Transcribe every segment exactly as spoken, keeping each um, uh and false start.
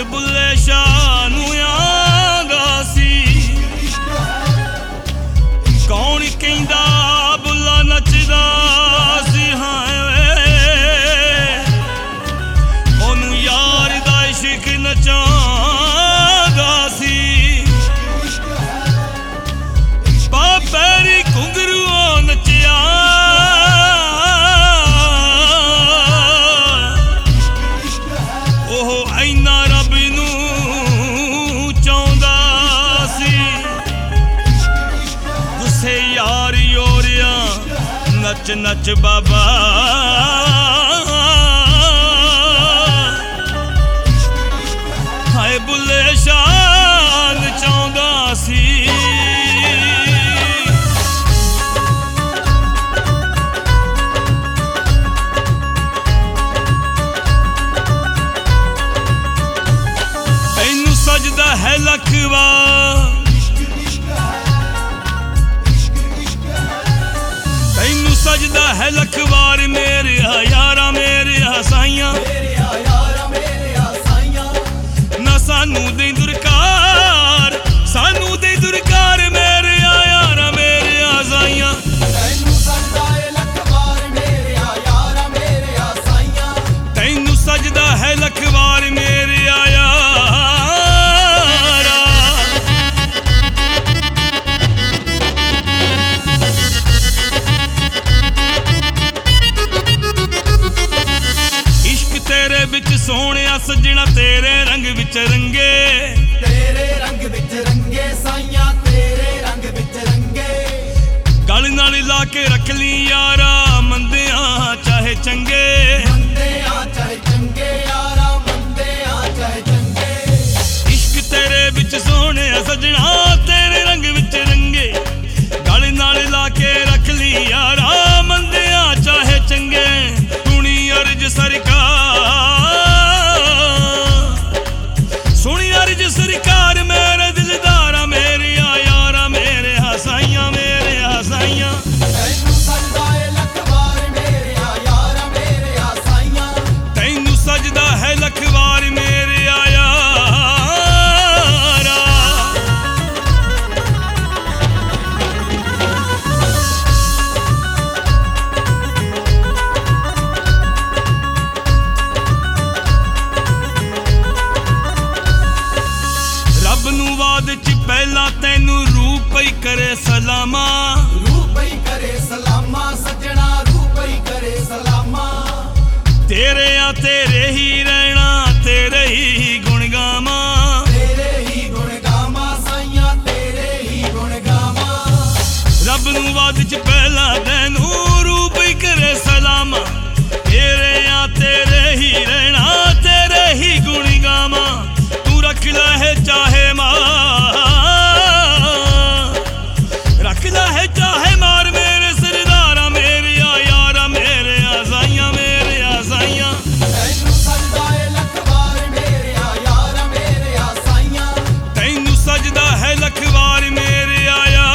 बुल्ले शाह नूं आंदा सी कौन कहंदा बुल्ला नचदा सी हाय ओनू यार दा इश्क नचांदा सी बाबेरी घुंघरू नचिया ओह ऐना रब नूं चाहुंदा सी गुस्से यार योरिया नच नच बाबा हाय बुल्ले शाह नचाहुंदा सी सजदा है लखवा तैनू सजदा है लखवार मेरे यारा मेरे साइयां ना सानू दे दुरकार सानू दे दुरकार मेरे यारा मेरे साइयां तैनू सजदा है लखवार मेरे यारा विच सोहणिया सजना तेरे रंग विच रंगे तेरे रंग विच रंगे साइयां तेरे रंग विच रंगे गल नाल ला के रख ली यारा मंदियां चाहे चंगे मंदियां चाहे चंगे यारा मंदियां चाहे चंगे इश्क तेरे विच सोहणिया सजना तेरे रंग विच रंगे गल नाल ला के रख ली यारा मंदियां चाहे चंगे सुनी अर्ज सरकार सरकार मेरे दिलदारा मेरे यारा मेरे हसाइयां मेरे हसाइयां तैनू सजदा है लखवार मेरे यारा मेरे हसाइयां तैनू सजदा है लखवार मेरे यारा पहला तैनू रूप ही करे सलामा रूप ही करे सलामा सजना रूप ही करे सलामा तेरे आ तेरे ही रहना तेरे ही गुण गामा तेरे ही गुण गामा साइयां तेरे ही गुण गामा रब नू वाद च पहला तैनू रूप ही करे सलामा तेरे आ तेरे ही रहना तेरे ही गुण गामा तू रख ला है चाहे मां है चाहे मार मेरे सरदारा मेरे यारा मेरे आजाइयां मेरे आजाइयां तैनू सजदा है लखवार मेरे यारा मेरे आजाइयां तैनू सजदा है लखवार मेरे यारा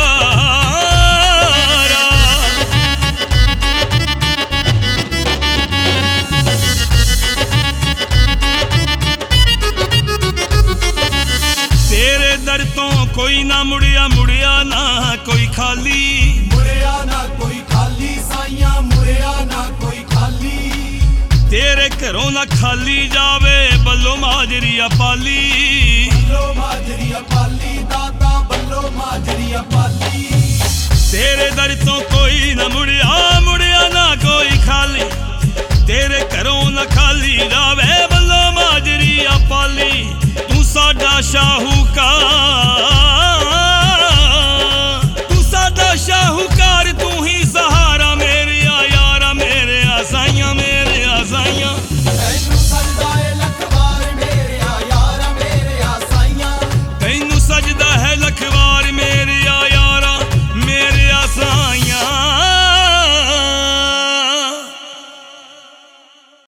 तेरे दर तो कोई ना मुड़िया मुड़िया ना कोई खाली मुड़िया ना कोई खाली साइयां मुड़िया ना कोई खाली तेरे घरों ना खाली जावे बल्लो माजरिया पाली बल्लो माजरिया पाली दादा बल्लो माजरिया पाली तेरे दर तो कोई ना मुड़िया मुड़िया ना कोई खाली तेरे घरों ना खाली